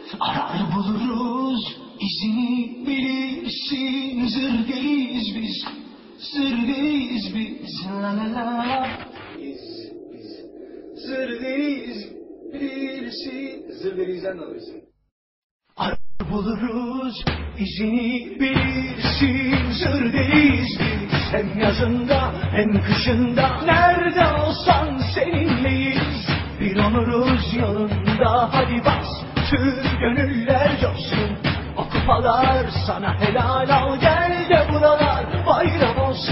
Arar buluruz, izini bilirsin. Zır değiliz biz, zır değiliz biz. La la la. Biz zır değiliz, bilirsin. Zır değilizden de alırsın. Arar buluruz, izini bilirsin. Zır değiliz biz. Hem yazında hem kışında, nerede olsan seninleyiz. Bir onuruz yolunda, hadi bas tüm gönüller coşsun. O kupalar sana helal, al gel de buralar bayram olsun.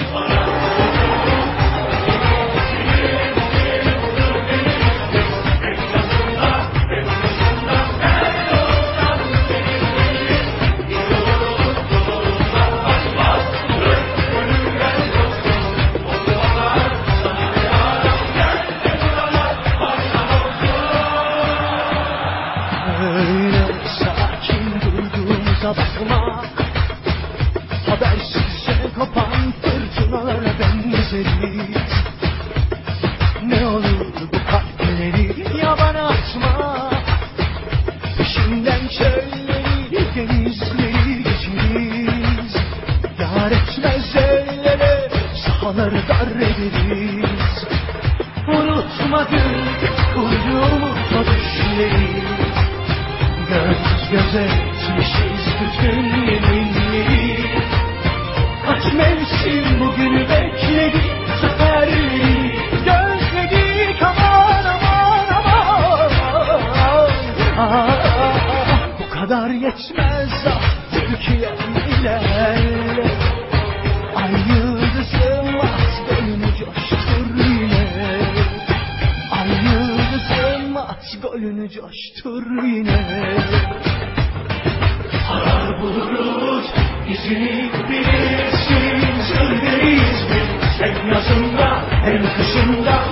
Bakma, habersizce kopan fırtınalara benzeriz. Ne olur bu kalpleri yabana atma. Peşinden çölleri, denizleri geçeriz. Yar etmez ellere, sahaları dar ederiz. Unutmadık kurduğumuz o düşleri. Göz göze etmişiz bütün yeminleri. Kaç mevsim bugünü bekledik, zaferleri gözledik. Aman aman aman. Bu kadar yetmez ah Türkiye'm, ilerle. Ay yıldızım at golünü coştur yine. Ay yıldızım at golünü coştur yine. Arar buluruz, izini bilirsin. Zır değiliz biz, hem yazında hem kışında.